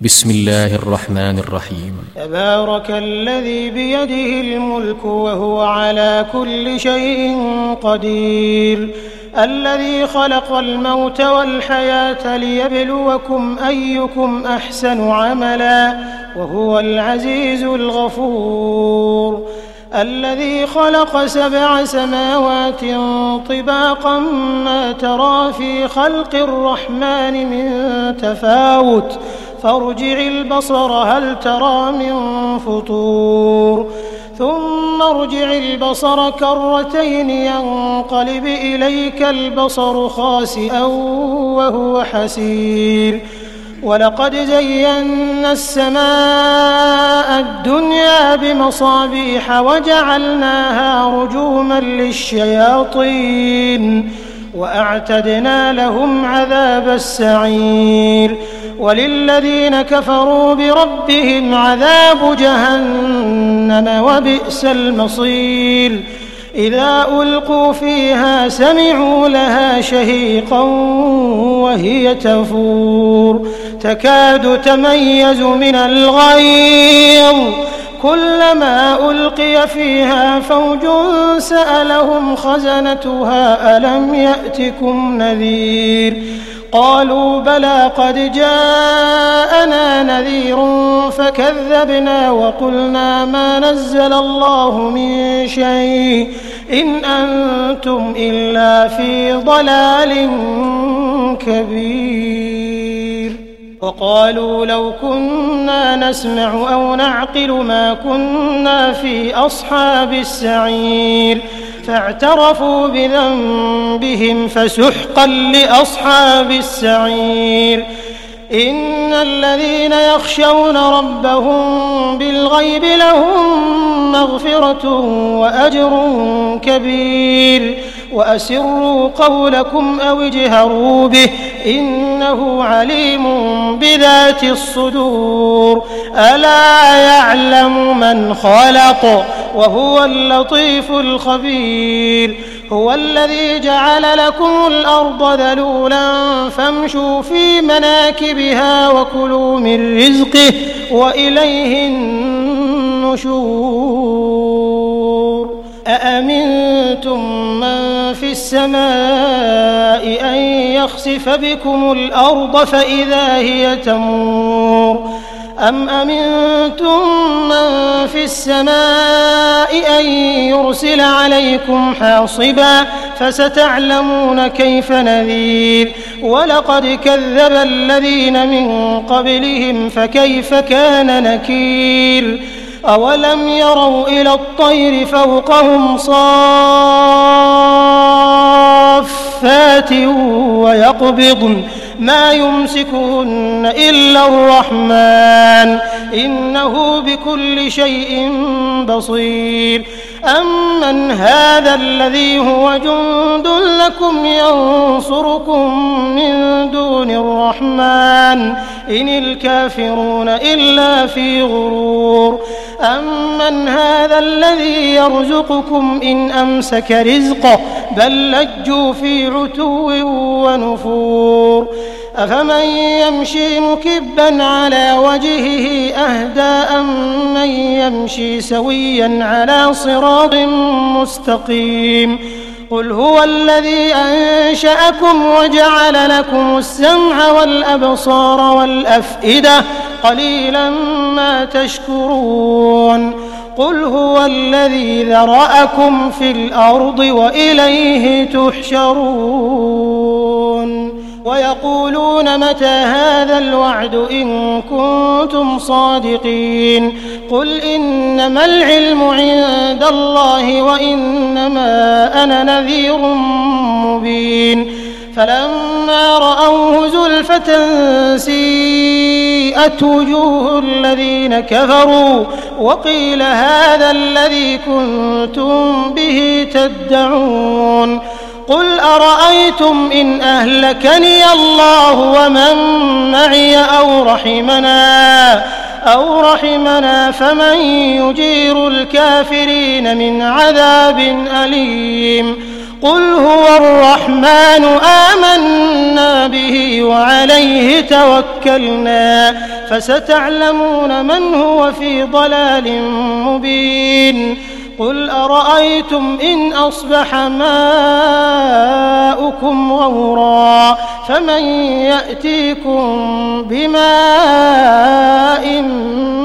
بسم الله الرحمن الرحيم. تبارك الذي بيده الملك وهو على كل شيء قدير، الذي خلق الموت والحياة ليبلوكم أيكم أحسن عملا وهو العزيز الغفور، الذي خلق 7 سماوات طباقا ما ترى في خلق الرحمن من تفاوت فارجع البصر هل ترى من فطور ثم ارجع البصر كرتين ينقلب إليك البصر خاسئا وهو حسير، ولقد زينا السماء الدنيا بمصابيح وجعلناها رجوما للشياطين وأعتدنا لهم عذاب السعير، وللذين كفروا بربهم عذاب جهنم وبئس المصير، إذا ألقوا فيها سمعوا لها شهيقا وهي تفور تكاد تميز من الغيظ، كلما ألقي فيها فوج سألهم خزنتها ألم يأتكم نذير، قالوا بلى قد جاءنا نذير فكذبنا وقلنا ما نزل الله من شيء إن أنتم إلا في ضلال كبير، وقالوا لو كنا نسمع أو نعقل ما كنا في أصحاب السعير، فاعترفوا بذنبهم فسحقا لأصحاب السعير، إن الذين يخشون ربهم بالغيب لهم مغفرة وأجر كبير، وأسروا قولكم أو اجهروا به إنه عليم بذات الصدور، ألا يعلم من خلق وهو اللطيف الخبير، هو الذي جعل لكم الأرض ذلولا فامشوا في مناكبها وكلوا من رزقه وإليه النشور، أأمنتم من في السماء أن يخسف بكم الأرض فإذا هي تمور، أم أمنتم من في السماء أن يرسل عليكم حاصبا فستعلمون كيف نذير، ولقد كذب الذين من قبلهم فكيف كان نكير، أولم يروا إلى الطير فوقهم صافات ويقبضن ما يمسكهن إلا الرحمن إنه بكل شيء بصير، أمن هذا الذي هو جند لكم ينصركم من دون الرحمن إن الكافرون إلا في غرور، أمن هذا الذي يرزقكم إن أمسك رزقه بل لجوا في عتو ونفور، أفمن يمشي مكبا على وجهه أهدى أم من يمشي سويا على صراط مستقيم، قل هو الذي أنشأكم وجعل لكم السمع والأبصار والأفئدة قليلا ما تشكرون، قل هو الذي ذرأكم في الأرض وإليه تحشرون، ويقولون متى هذا الوعد إن كنتم صادقين، قل إنما العلم عند الله وإنما أنا نذير مبين، فلما رأوه زلفة سيئت وجوه الذين كفروا وقيل هذا الذي كنتم به تدعون، قل أرأيتم إن أهلكني الله ومن معي أو رحمنا فمن يجير الكافرين من عذاب أليم، قل هو الرحمن آمنا به وعليه توكلنا فستعلمون من هو في ضلال مبين قل أرأيتم إن أصبح ماؤكم غورا فمن يأتيكم بماء